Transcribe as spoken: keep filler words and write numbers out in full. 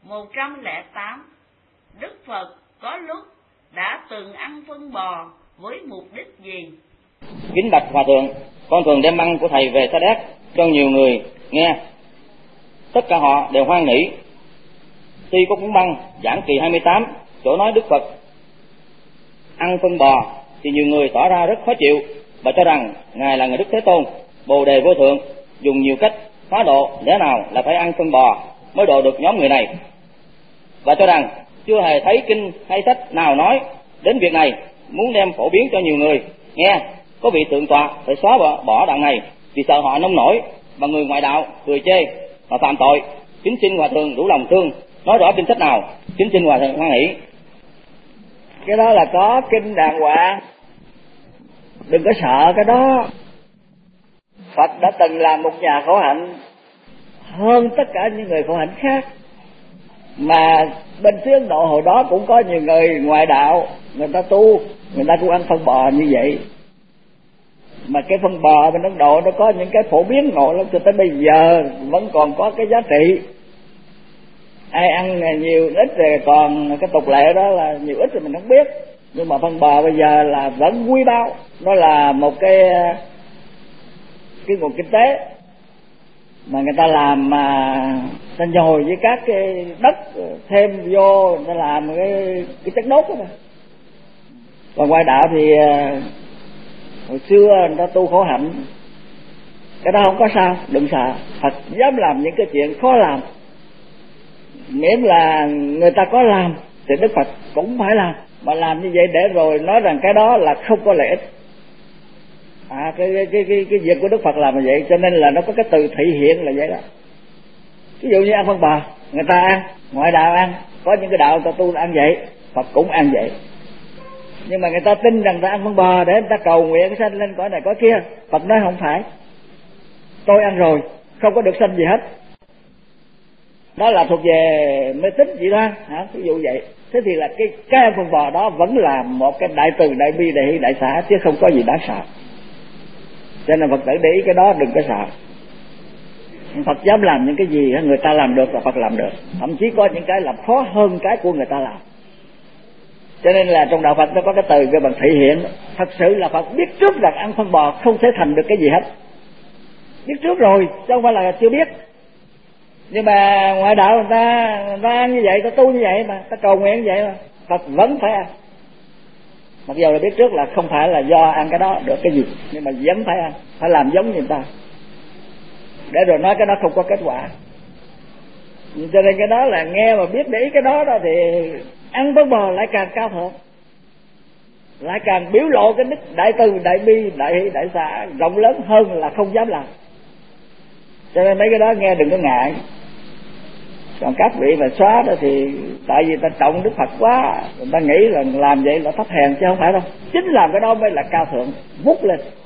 một trăm lẻ tám, Đức Phật có lúc đã từng ăn phân bò với mục đích gì? Kính bạch Hòa Thượng, con thường đem băng của thầy về Sa Đéc cho nhiều người nghe. Tất cả họ đều hoan hỉ. Tuy có cuốn băng giảng kỳ hai mươi tám chỗ nói Đức Phật ăn phân bò thì nhiều người tỏ ra rất khó chịu và cho rằng Ngài là người Đức Thế Tôn, Bồ Đề Vô Thượng, dùng nhiều cách hóa độ, lẽ nào là phải ăn phân bò mới độ được nhóm người này, và cho rằng chưa hề thấy kinh hay sách nào nói đến việc này, muốn đem phổ biến cho nhiều người nghe. Có vị thượng tọa phải xóa bỏ, bỏ đoạn này vì sợ họ nông nổi và người ngoại đạo cười chê và phạm tội. Kính xin Hòa Thượng đủ lòng thương nói rõ kinh sách nào. Kính xin Hòa Thượng hoan hỷ. Cái đó là có kinh đàng hoàng, đừng có sợ cái đó. Phật đã từng làm một nhà khổ hạnh hơn tất cả những người khổ hạnh khác. Mà bên xứ Ấn Độ hồi đó cũng có nhiều người ngoại đạo, người ta tu, người ta cũng ăn phân bò như vậy. Mà cái phân bò bên Ấn Độ nó có những cái phổ biến ngộ lắm, cho tới bây giờ vẫn còn có cái giá trị. Ai ăn nhiều ít rồi, còn cái tục lệ đó là nhiều ít thì mình không biết, nhưng mà phân bò bây giờ là vẫn quý báu. Nó là một cái cái nguồn kinh tế mà người ta làm, mà ta nhồi với các cái đất thêm vô, người ta làm cái cái chất đốt đó mà. Còn ngoại đạo thì hồi xưa người ta tu khổ hạnh, cái đó không có sao, đừng sợ. Phật dám làm những cái chuyện khó làm, miễn là người ta có làm thì Đức Phật cũng phải làm. Mà làm như vậy để rồi nói rằng cái đó là không có lợi ích. À, cái, cái, cái, cái, cái việc của Đức Phật làm như vậy, cho nên là nó có cái từ thị hiện là vậy đó. Ví dụ như ăn phân bò, người ta ăn, ngoại đạo ăn, có những cái đạo người ta tu ăn vậy, Phật cũng ăn vậy. Nhưng mà người ta tin rằng ta ăn phân bò để người ta cầu nguyện sanh lên cõi này cõi kia. Phật nói không phải, tôi ăn rồi, không có được sanh gì hết. Đó là thuộc về mê tín vậy đó, hả? Ví dụ vậy. Thế thì là cái cái ăn phân bò đó vẫn là một cái đại từ, đại bi, đại hỷ, đại xã, chứ không có gì đáng sợ. Cho nên Phật tử để ý cái đó, đừng có sợ. Phật dám làm những cái gì người ta làm được là Phật làm được, thậm chí có những cái làm khó hơn cái của người ta làm. Cho nên là trong đạo Phật nó có cái từ cái bằng thị hiện. Thật sự là Phật biết trước rằng ăn phân bò không thể thành được cái gì hết, biết trước rồi chứ không phải là chưa biết. Nhưng mà ngoại đạo người ta, người ta ăn như vậy, ta tu như vậy mà, ta cầu nguyện như vậy mà, Phật vẫn phải ăn. Mặc dù là biết trước là không phải là do ăn cái đó được cái gì, nhưng mà vẫn phải ăn, phải làm giống như người ta, để rồi nói cái đó không có kết quả. Cho nên cái đó là nghe mà biết để ý cái đó đó thì ăn phân bò lại càng cao thượng, lại càng biểu lộ cái đức đại từ, đại bi, đại hỷ, đại xã rộng lớn hơn là không dám làm. Cho nên mấy cái đó nghe đừng có ngại. Còn các vị mà xóa đó thì tại vì ta trọng Đức Phật quá, người ta nghĩ là làm vậy là thấp hèn, chứ không phải đâu. Chính làm cái đó mới là cao thượng, vút lên.